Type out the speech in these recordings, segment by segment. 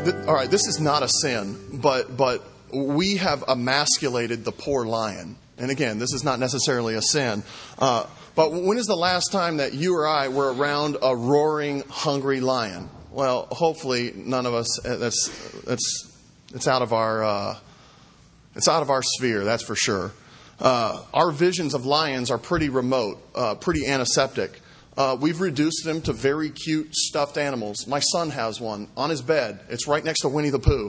All right, this is not a sin, but we have emasculated the poor lion. And again, this is not necessarily a sin. But when is the last time that you or I were around a roaring, hungry lion? Well, hopefully none of us. It's out of our sphere. That's for sure. Our visions of lions are pretty remote, pretty antiseptic. We've reduced them to very cute stuffed animals. My son has one on his bed. It's right next to Winnie the Pooh.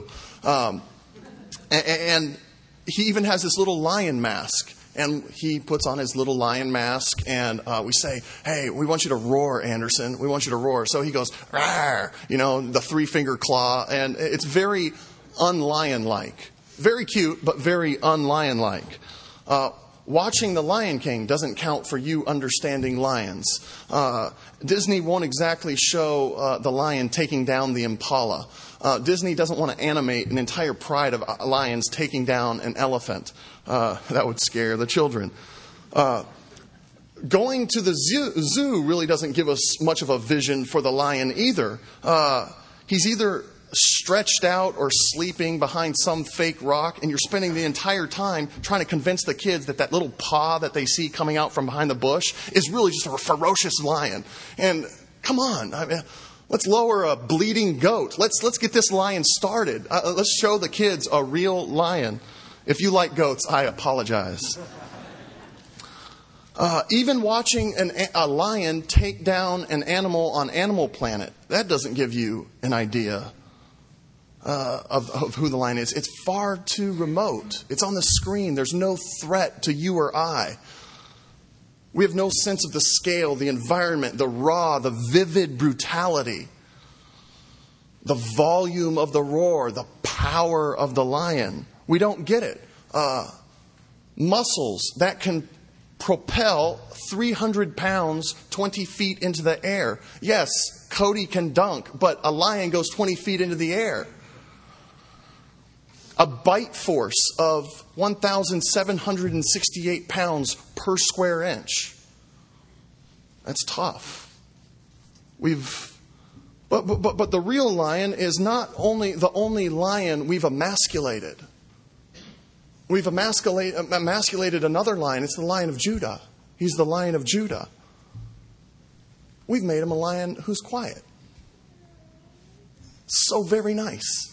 And he even has this little lion mask. And he puts on his little lion mask, and we say, "Hey, we want you to roar, Anderson. We want you to roar." So he goes, "Rawr," the three-finger claw. And it's very unlion-like. Very cute, but very unlion-like. Watching The Lion King doesn't count for you understanding lions. Disney won't exactly show the lion taking down the impala. Disney doesn't want to animate an entire pride of lions taking down an elephant. That would scare the children. Going to the zoo really doesn't give us much of a vision for the lion either. He's either stretched out or sleeping behind some fake rock, and you're spending the entire time trying to convince the kids that little paw that they see coming out from behind the bush is really just a ferocious lion. And come on, let's lower a bleeding goat. Let's get this lion started. Let's show the kids a real lion. If you like goats, I apologize. Even watching a lion take down an animal on Animal Planet, that doesn't give you an idea of who the lion is. It's far too remote. It's on the screen. There's no threat to you or I. We have no sense of the scale, the environment, the raw, the vivid brutality, the volume of the roar, the power of the lion. We don't get it. Muscles that can propel 300 pounds 20 feet into the air. Yes, Cody can dunk, but a lion goes 20 feet into the air. A bite force of 1,768 pounds per square inch. That's tough. But the real lion is not only the only lion we've emasculated. We've emasculated another lion. It's the Lion of Judah. He's the Lion of Judah. We've made him a lion who's quiet. So very nice.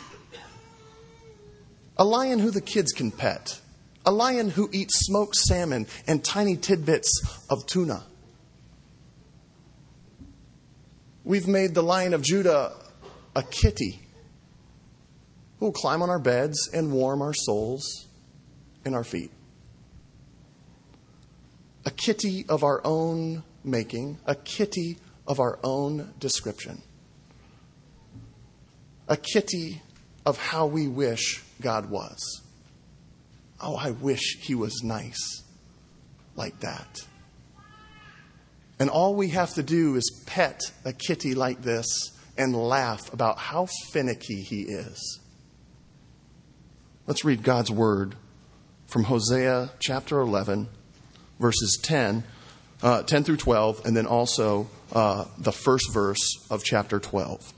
A lion who the kids can pet. A lion who eats smoked salmon and tiny tidbits of tuna. We've made the Lion of Judah a kitty who will climb on our beds and warm our souls and our feet. A kitty of our own making. A kitty of our own description. A kitty of how we wish God was. Oh, I wish he was nice like that. And all we have to do is pet a kitty like this and laugh about how finicky he is. Let's read God's word from Hosea chapter 11, verses 10 through 12, and then also the first verse of chapter 12.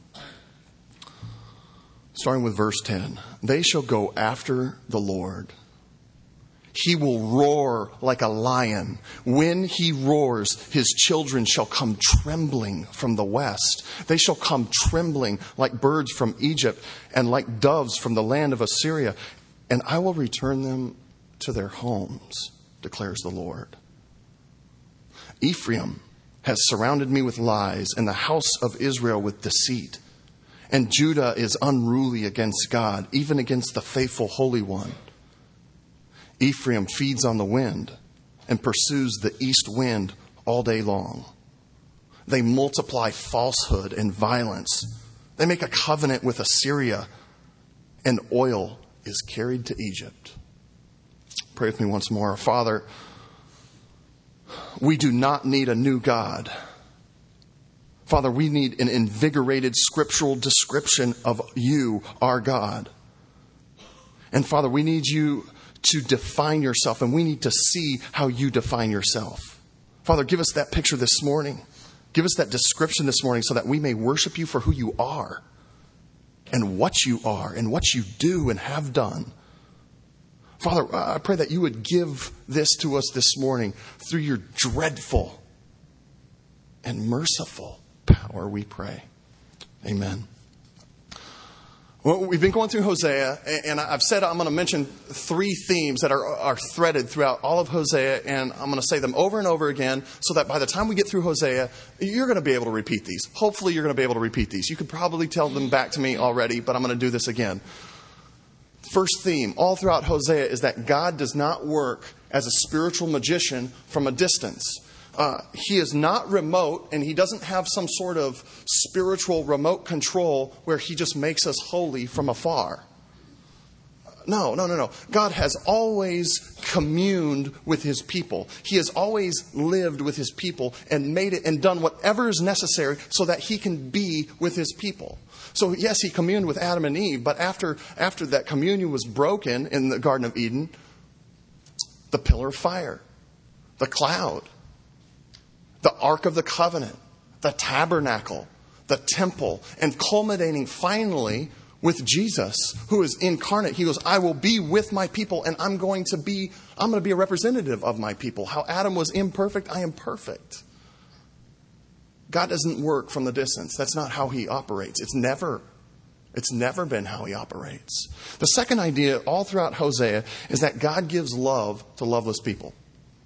Starting with verse 10. They shall go after the Lord. He will roar like a lion. When he roars, his children shall come trembling from the west. They shall come trembling like birds from Egypt and like doves from the land of Assyria. And I will return them to their homes, declares the Lord. Ephraim has surrounded me with lies, and the house of Israel with deceit. And Judah is unruly against God, even against the faithful Holy One. Ephraim feeds on the wind and pursues the east wind all day long. They multiply falsehood and violence. They make a covenant with Assyria, and oil is carried to Egypt. Pray with me once more. Father, we do not need a new God. Father, we need an invigorated scriptural description of you, our God. And Father, we need you to define yourself, and we need to see how you define yourself. Father, give us that picture this morning. Give us that description this morning so that we may worship you for who you are. and what you are and what you do and have done. Father, I pray that you would give this to us this morning through your dreadful and merciful power, we pray. Amen. Well, we've been going through Hosea, and I've said I'm going to mention 3 themes that are threaded throughout all of Hosea, and I'm going to say them over and over again so that by the time we get through Hosea, you're going to be able to repeat these. Hopefully you're going to be able to repeat these. You could probably tell them back to me already, but I'm going to do this again. First theme, all throughout Hosea, is that God does not work as a spiritual magician from a distance. He is not remote, and he doesn't have some sort of spiritual remote control where he just makes us holy from afar. No. God has always communed with his people. He has always lived with his people and made it and done whatever is necessary so that he can be with his people. So yes, he communed with Adam and Eve, but after that communion was broken in the Garden of Eden, the pillar of fire, the cloud, the Ark of the Covenant, the tabernacle, the temple, and culminating finally with Jesus, who is incarnate. He goes, I will be with my people, and I'm going to be a representative of my people. How Adam was imperfect, I am perfect. God doesn't work from the distance. That's not how he operates. It's never been how he operates. The second idea all throughout Hosea is that God gives love to loveless people.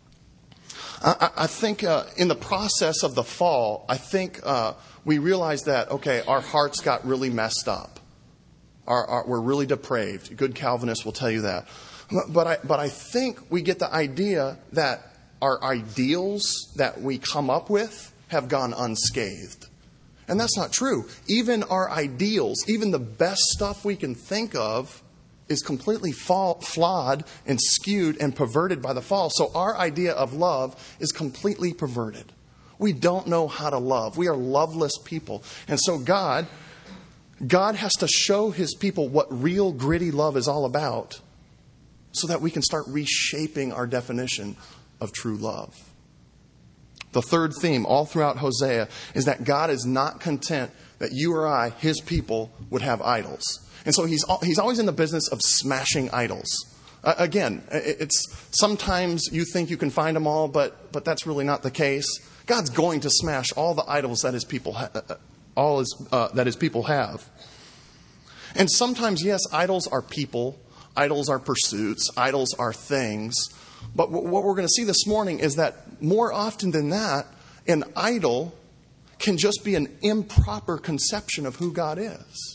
I think in the process of the fall, we realized that, okay, our hearts got really messed up. We're really depraved. Good Calvinists will tell you that. But I think we get the idea that our ideals that we come up with have gone unscathed. And that's not true. Even our ideals, even the best stuff we can think of, is completely flawed and skewed and perverted by the fall. So our idea of love is completely perverted. We don't know how to love. We are loveless people. And so God has to show his people what real gritty love is all about so that we can start reshaping our definition of true love. The third theme all throughout Hosea is that God is not content that you or I, his people, would have idols. And so he's always in the business of smashing idols. Again, it's sometimes you think you can find them all, but that's really not the case. God's going to smash all the idols that his people have. And sometimes, yes, idols are people, idols are pursuits, idols are things. But what we're going to see this morning is that more often than that, an idol can just be an improper conception of who God is.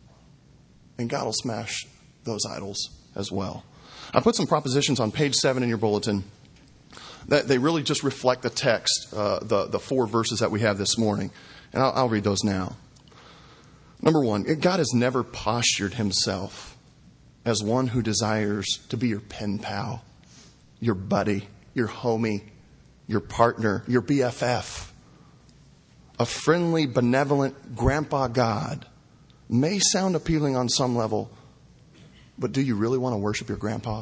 And God will smash those idols as well. I put some propositions on page 7 in your bulletin that they really just reflect the text, the 4 verses that we have this morning. And I'll read those now. Number 1, God has never postured himself as one who desires to be your pen pal, your buddy, your homie, your partner, your BFF. A friendly, benevolent grandpa God may sound appealing on some level, but do you really want to worship your grandpa?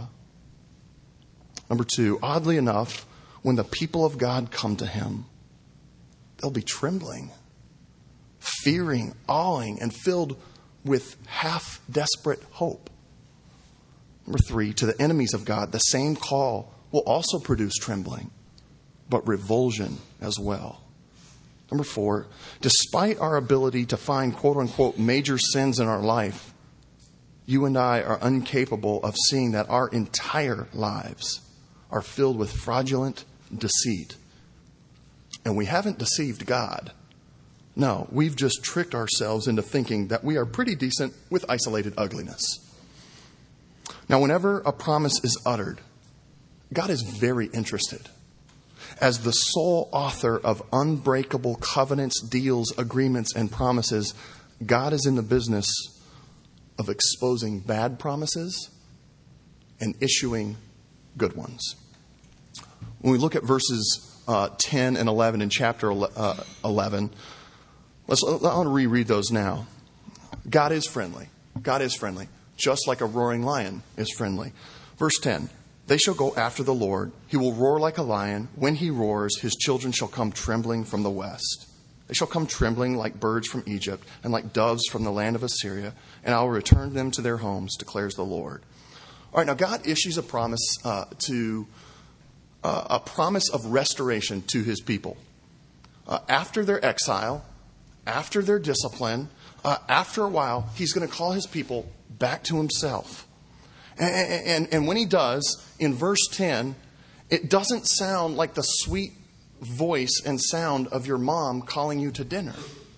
Number 2, oddly enough, when the people of God come to him, they'll be trembling, fearing, awing, and filled with half-desperate hope. Number 3, to the enemies of God, the same call will also produce trembling, but revulsion as well. Number 4, despite our ability to find quote-unquote major sins in our life, you and I are incapable of seeing that our entire lives are filled with fraudulent deceit. And we haven't deceived God. No, we've just tricked ourselves into thinking that we are pretty decent with isolated ugliness. Now, whenever a promise is uttered, God is very interested. As the sole author of unbreakable covenants, deals, agreements, and promises, God is in the business of exposing bad promises and issuing good ones. When we look at verses 10 and 11 in chapter 11, I want to reread those now. God is friendly. God is friendly, just like a roaring lion is friendly. Verse 10. They shall go after the Lord. He will roar like a lion. When he roars, his children shall come trembling from the west. They shall come trembling like birds from Egypt and like doves from the land of Assyria, and I will return them to their homes, declares the Lord. All right, now God issues a promise a promise of restoration to his people. After their exile, after their discipline, after a while, he's going to call his people back to himself. And when he does, in verse 10, it doesn't sound like the sweet voice and sound of your mom calling you to dinner.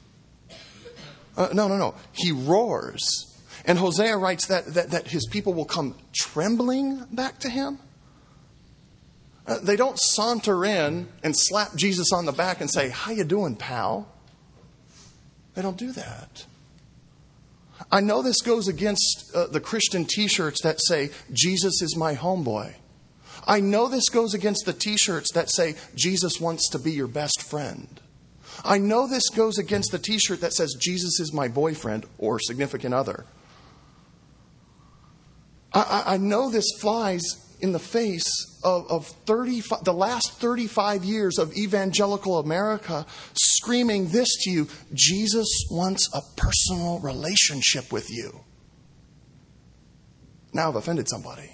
No. He roars. And Hosea writes that his people will come trembling back to him. They don't saunter in and slap Jesus on the back and say, "How you doing, pal?" They don't do that. I know this goes against the Christian t-shirts that say, "Jesus is my homeboy." I know this goes against the t-shirts that say, "Jesus wants to be your best friend." I know this goes against the t-shirt that says, "Jesus is my boyfriend or significant other." I know this flies in the face of the last 35 years of evangelical America screaming this to you: Jesus wants a personal relationship with you. Now I've offended somebody.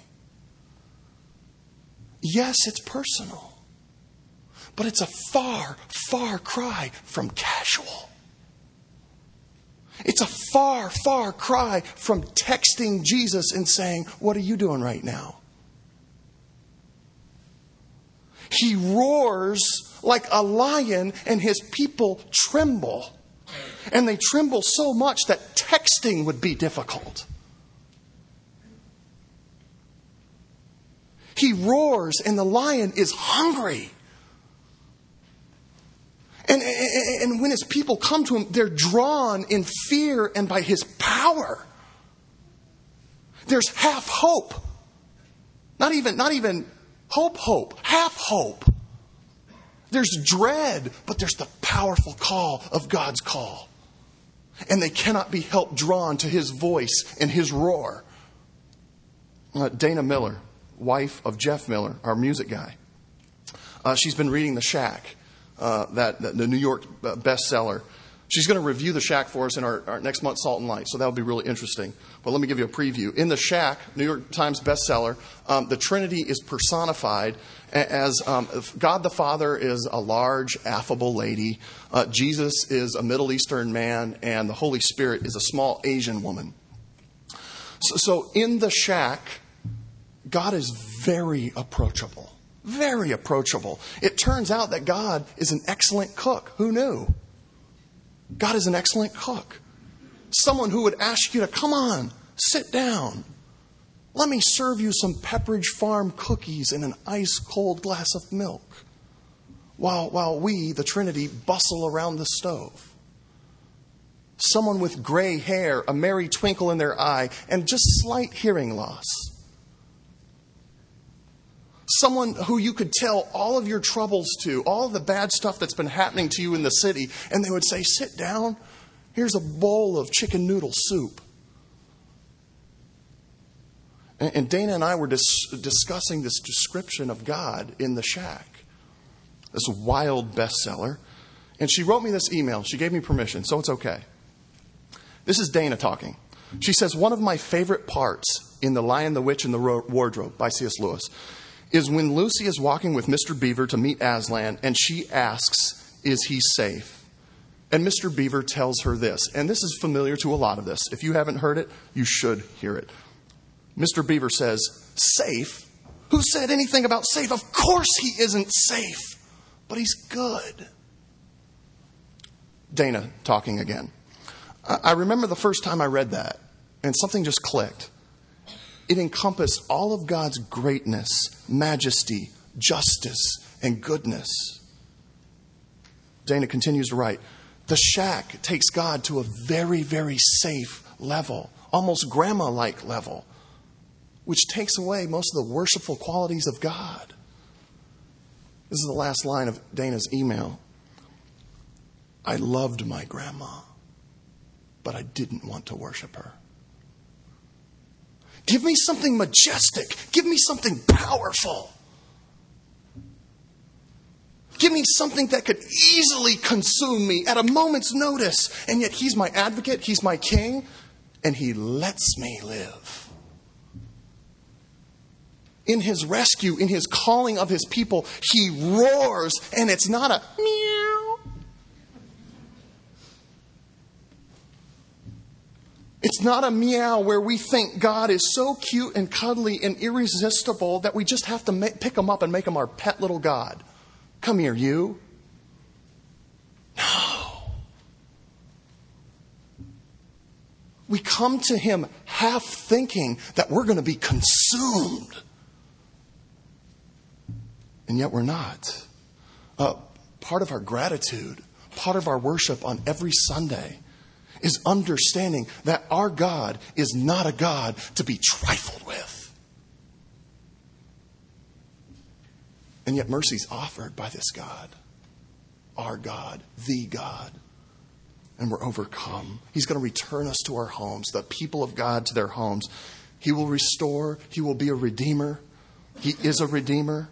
Yes, it's personal. But it's a far, far cry from casual. It's a far, far cry from texting Jesus and saying, "What are you doing right now?" He roars like a lion and his people tremble. And they tremble so much that texting would be difficult. He roars and the lion is hungry. And when his people come to him, they're drawn in fear and by his power. There's half hope. Not even hope, half hope. There's dread, but there's the powerful call of God's call. And they cannot be helped drawn to his voice and his roar. Dana Miller, wife of Jeff Miller, our music guy. She's been reading The Shack, the New York bestseller. She's going to review The Shack for us in our next month's Salt and Light, so that'll be really interesting. But let me give you a preview. In The Shack, New York Times bestseller, the Trinity is personified as God the Father is a large, affable lady. Jesus is a Middle Eastern man, and the Holy Spirit is a small Asian woman. So in The Shack, God is very approachable. Very approachable. It turns out that God is an excellent cook. Who knew? God is an excellent cook. Someone who would ask you to, "Come on, sit down. Let me serve you some Pepperidge Farm cookies and an ice-cold glass of milk," while we, the Trinity, bustle around the stove. Someone with gray hair, a merry twinkle in their eye, and just slight hearing loss. Someone who you could tell all of your troubles to, all of the bad stuff that's been happening to you in the city, and they would say, "Sit down. Here's a bowl of chicken noodle soup." And Dana and I were discussing this description of God in The Shack, this wild bestseller. And she wrote me this email. She gave me permission, so it's okay. This is Dana talking. She says, "One of my favorite parts in The Lion, the Witch, and the Wardrobe by C.S. Lewis is when Lucy is walking with Mr. Beaver to meet Aslan, and she asks, 'Is he safe?' And Mr. Beaver tells her this, and this is familiar to a lot of this. If you haven't heard it, you should hear it. Mr. Beaver says, 'Safe? Who said anything about safe? Of course he isn't safe, but he's good.'" Dana talking again. I remember the first time I read that, and something just clicked. It encompassed all of God's greatness, majesty, justice, and goodness. Dana continues to write, "The Shack takes God to a very, very safe level, almost grandma-like level, which takes away most of the worshipful qualities of God." This is the last line of Dana's email. "I loved my grandma, but I didn't want to worship her. Give me something majestic. Give me something powerful." Give me something that could easily consume me at a moment's notice. And yet he's my advocate, he's my king, and he lets me live. In his rescue, in his calling of his people, he roars, and it's not a meow. It's not a meow where we think God is so cute and cuddly and irresistible that we just have to pick him up and make him our pet little God. Come here, you. No. We come to him half thinking that we're going to be consumed. And yet we're not. Part of our gratitude, part of our worship on every Sunday is understanding that our God is not a God to be trifled with. And yet mercy is offered by this God, our God, the God. And we're overcome. He's going to return us to our homes, the people of God to their homes. He will restore. He will be a redeemer. He is a redeemer.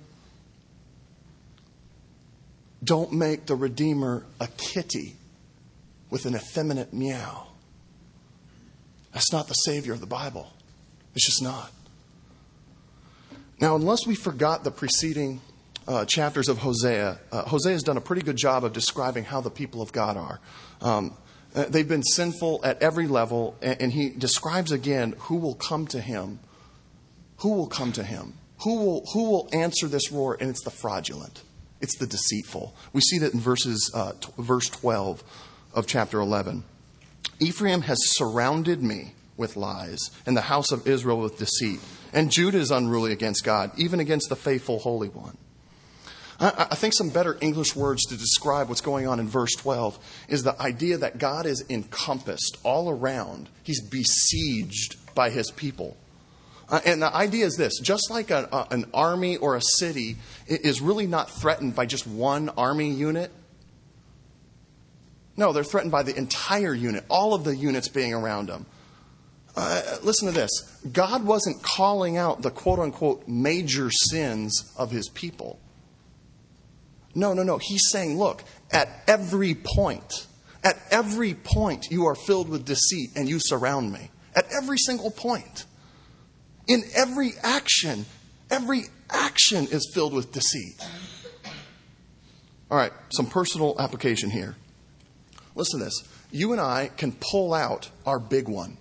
Don't make the Redeemer a kitty with an effeminate meow. That's not the Savior of the Bible. It's just not. Now, unless we forgot the preceding chapters of Hosea, Hosea has done a pretty good job of describing how the people of God are. They've been sinful at every level, and he describes again who will come to him. Who will come to him? Who will answer this roar? And it's the fraudulent. It's the deceitful. We see that in verse 12 of chapter 11. Ephraim has surrounded me with lies, and the house of Israel with deceit. And Judah is unruly against God, even against the faithful Holy One. I think some better English words to describe what's going on in verse 12 is the idea that God is encompassed all around. He's besieged by his people. And the idea is this: just like an army or a city is really not threatened by just one army unit. No, they're threatened by the entire unit, all of the units being around them. Listen to this. God wasn't calling out the quote-unquote major sins of his people. No. He's saying, look, at every point you are filled with deceit and you surround me. At every single point. In every action is filled with deceit. All right, some personal application here. Listen to this. You and I can pull out our big one.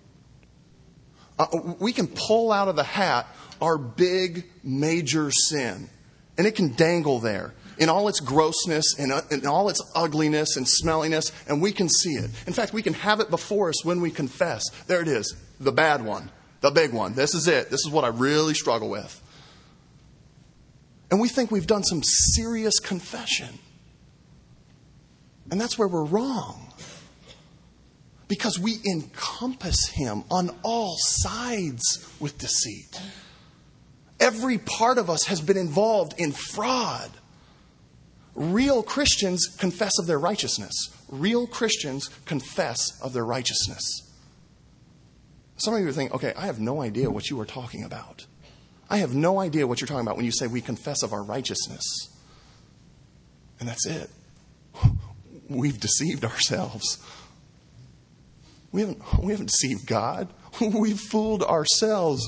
We can pull out of the hat our big major sin. And it can dangle there in all its grossness and in all its ugliness and smelliness, and we can see it. In fact, we can have it before us when we confess. There it is, the bad one, the big one. This is it. This is what I really struggle with. And we think we've done some serious confession. And that's where we're wrong. Because we encompass him on all sides with deceit. Every part of us has been involved in fraud. Real Christians confess of their righteousness. Real Christians confess of their righteousness. Some of you are thinking, okay, I have no idea what you are talking about. I have no idea what you're talking about when you say we confess of our righteousness. And that's it. We've deceived ourselves. We haven't deceived God. We've fooled ourselves.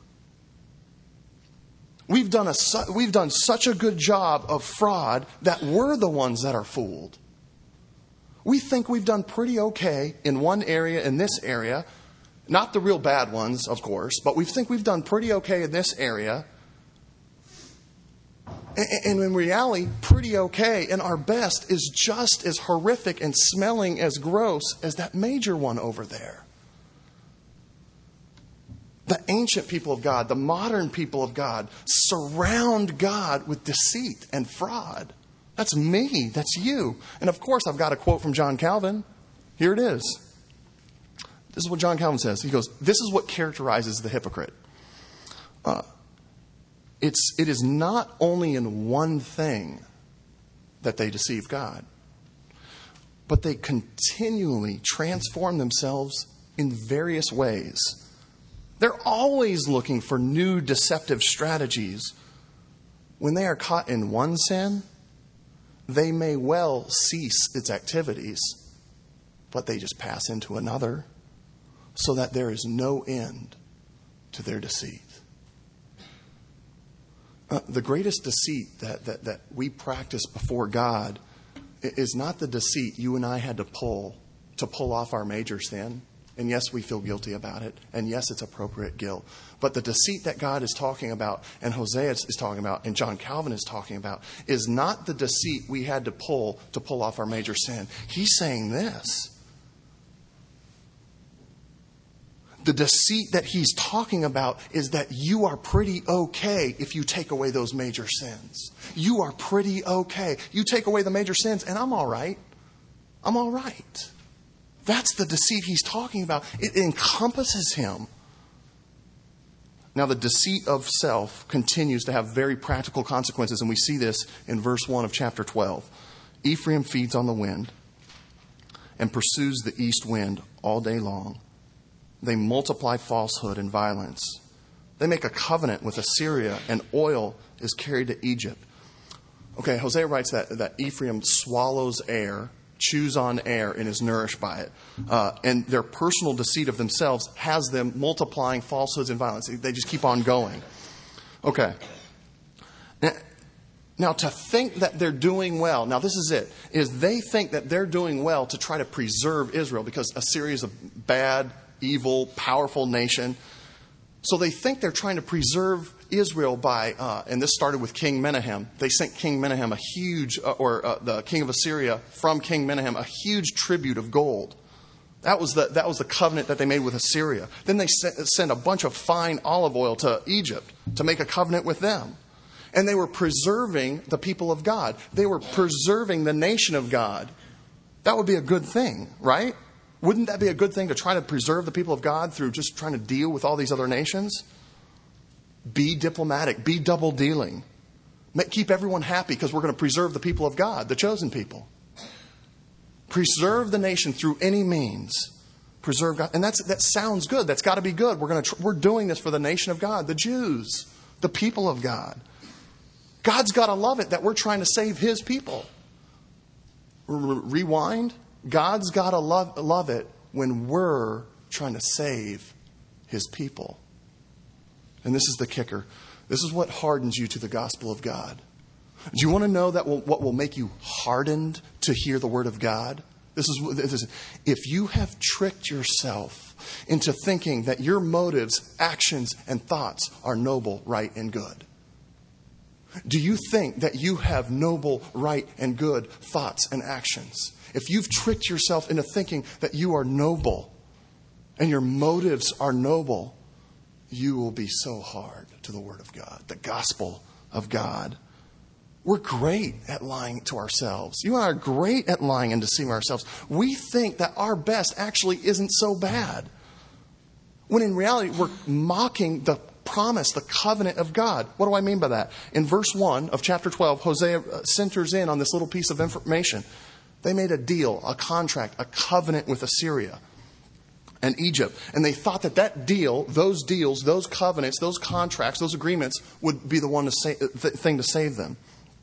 We've done such a good job of fraud that we're the ones that are fooled. We think we've done pretty okay in one area, in this area. Not the real bad ones, of course, but we think we've done pretty okay in this area. And in reality, pretty okay and our best is just as horrific and smelling as gross as that major one over there. The ancient people of God, the modern people of God, surround God with deceit and fraud. That's me. That's you. And of course, I've got a quote from John Calvin. Here it is. This is what John Calvin says. He goes, this is what characterizes the hypocrite. It is not only in one thing that they deceive God, but they continually transform themselves in various ways. They're always looking for new deceptive strategies. When they are caught in one sin, they may well cease its activities, but they just pass into another, so that there is no end to their deceit. The greatest deceit that we practice before God is not the deceit you and I had to pull off our major sin. And yes, we feel guilty about it. And yes, it's appropriate guilt. But the deceit that God is talking about, and Hosea is talking about, and John Calvin is talking about, is not the deceit we had to pull off our major sin. He's saying this. The deceit that he's talking about is that you are pretty okay if you take away those major sins. You are pretty okay. You take away the major sins, and I'm all right. I'm all right. That's the deceit he's talking about. It encompasses him. Now, the deceit of self continues to have very practical consequences, and we see this in verse 1 of chapter 12. Ephraim feeds on the wind and pursues the east wind all day long. They multiply falsehood and violence. They make a covenant with Assyria, and oil is carried to Egypt. Okay, Hosea writes that Ephraim swallows air, chews on air, and is nourished by it. And their personal deceit of themselves has them multiplying falsehoods and violence. They just keep on going. Okay. Now, to think that they're doing well, now this is it, is they think that they're doing well to try to preserve Israel because Assyria is a bad, evil, powerful nation. So they think they're trying to preserve Israel by, and this started with King Menahem. They sent King Menahem a huge, the king of Assyria from King Menahem, a huge tribute of gold. That was the covenant that they made with Assyria. Then they sent a bunch of fine olive oil to Egypt to make a covenant with them. And they were preserving the people of God. They were preserving the nation of God. That would be a good thing, right? Wouldn't that be a good thing to try to preserve the people of God through just trying to deal with all these other nations? Be diplomatic. Be double dealing. Keep everyone happy because we're going to preserve the people of God, the chosen people. Preserve the nation through any means. Preserve God. And that sounds good. That's got to be good. We're doing this for the nation of God, the Jews, the people of God. God's got to love it that we're trying to save His people. Rewind. God's got to love it when we're trying to save His people. And this is the kicker. This is what hardens you to the gospel of God. Do you want to know what will make you hardened to hear the word of God? This is if you have tricked yourself into thinking that your motives, actions, and thoughts are noble, right, and good. Do you think that you have noble, right, and good thoughts and actions? If you've tricked yourself into thinking that you are noble and your motives are noble, you will be so hard to the Word of God, the gospel of God. We're great at lying to ourselves. You and I are great at lying and deceiving ourselves. We think that our best actually isn't so bad. When in reality, we're mocking the promise, the covenant of God. What do I mean by that? In verse 1 of chapter 12, Hosea centers in on this little piece of information. They made a deal, a contract, a covenant with Assyria and Egypt. And they thought that deal, those deals, those covenants, those contracts, those agreements would be the thing to save them.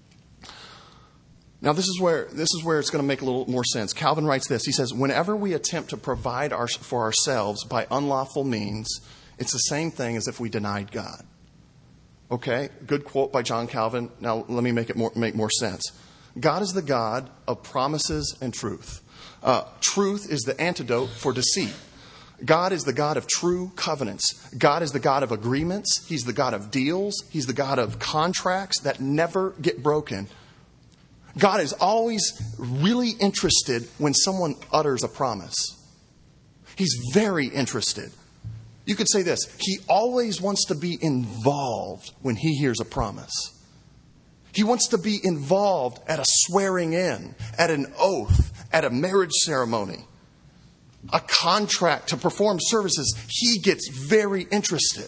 Now, this is where it's going to make a little more sense. Calvin writes this. He says, whenever we attempt to provide for ourselves by unlawful means, it's the same thing as if we denied God. Okay? Good quote by John Calvin. Now, let me make more sense. God is the God of promises and truth. Truth is the antidote for deceit. God is the God of true covenants. God is the God of agreements. He's the God of deals. He's the God of contracts that never get broken. God is always really interested when someone utters a promise. He's very interested. You could say this. He always wants to be involved when He hears a promise. He wants to be involved at a swearing in, at an oath, at a marriage ceremony, a contract to perform services. He gets very interested.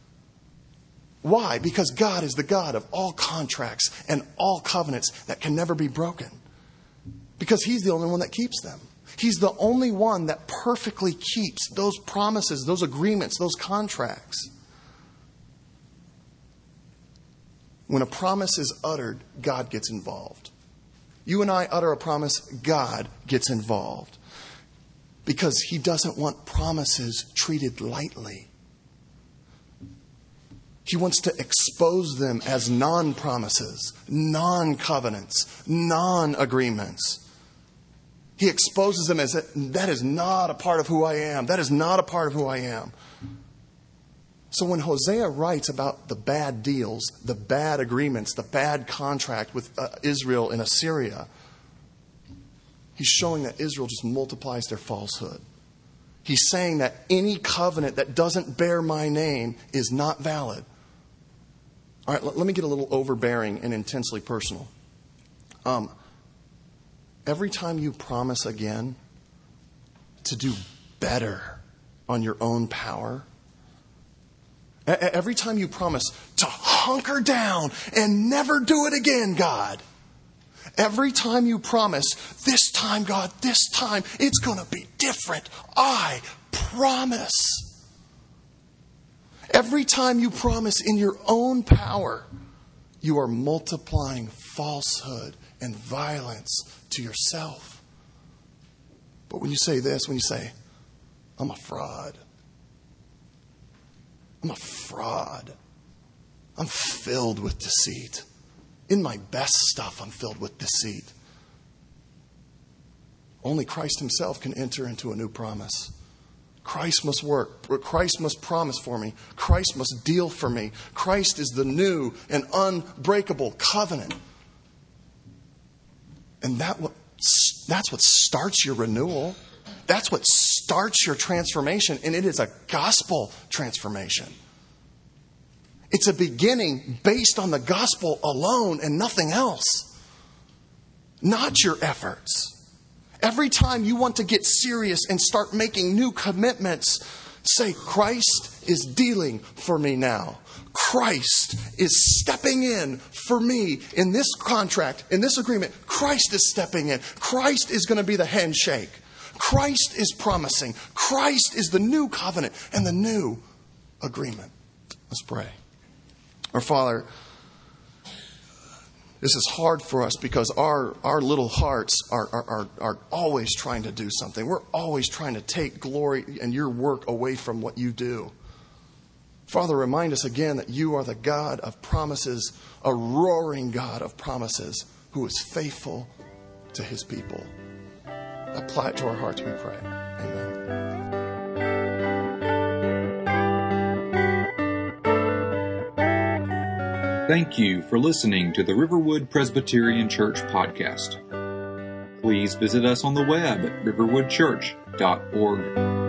Why? Because God is the God of all contracts and all covenants that can never be broken. Because He's the only one that keeps them. He's the only one that perfectly keeps those promises, those agreements, those contracts. When a promise is uttered, God gets involved. you and I utter a promise, God gets involved. Because he doesn't want promises treated lightly. He wants to expose them as non-promises, non-covenants, non-agreements. He exposes them as that is not a part of who I am. That is not a part of who I am. So when Hosea writes about the bad deals, the bad agreements, the bad contract with Israel and Assyria, he's showing that Israel just multiplies their falsehood. He's saying that any covenant that doesn't bear my name is not valid. All right, let me get a little overbearing and intensely personal. Every time you promise again to do better on your own power, every time you promise to hunker down and never do it again, God, every time you promise, this time, God, this time, it's going to be different. I promise. Every time you promise in your own power, you are multiplying falsehood and violence to yourself. But when you say this, when you say, I'm a fraud. I'm a fraud. I'm filled with deceit. In my best stuff, I'm filled with deceit. Only Christ himself can enter into a new promise. Christ must work. Christ must promise for me. Christ must deal for me. Christ is the new and unbreakable covenant. And that's what starts your renewal. That's what starts your transformation. And it is a gospel transformation. It's a beginning based on the gospel alone and nothing else. Not your efforts. Every time you want to get serious and start making new commitments, say, Christ is dealing for me now. Christ is stepping in for me in this contract, in this agreement. Christ is stepping in. Christ is going to be the handshake. Christ is promising. Christ is the new covenant and the new agreement. Let's pray. Our Father, this is hard for us because our little hearts are always trying to do something. We're always trying to take glory and your work away from what you do. Father, remind us again that you are the God of promises, a roaring God of promises who is faithful to his people. Apply it to our hearts, we pray. Amen. Thank you for listening to the Riverwood Presbyterian Church podcast. Please visit us on the web at riverwoodchurch.org.